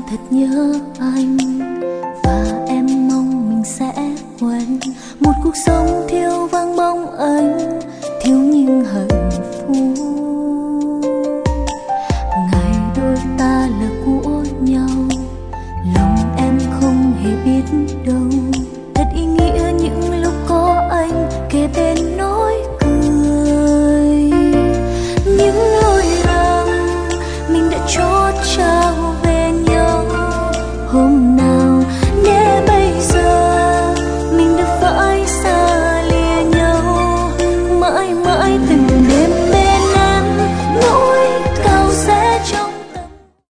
thật nhớ anh, và em mong mình sẽ quên một cuộc sống thiếu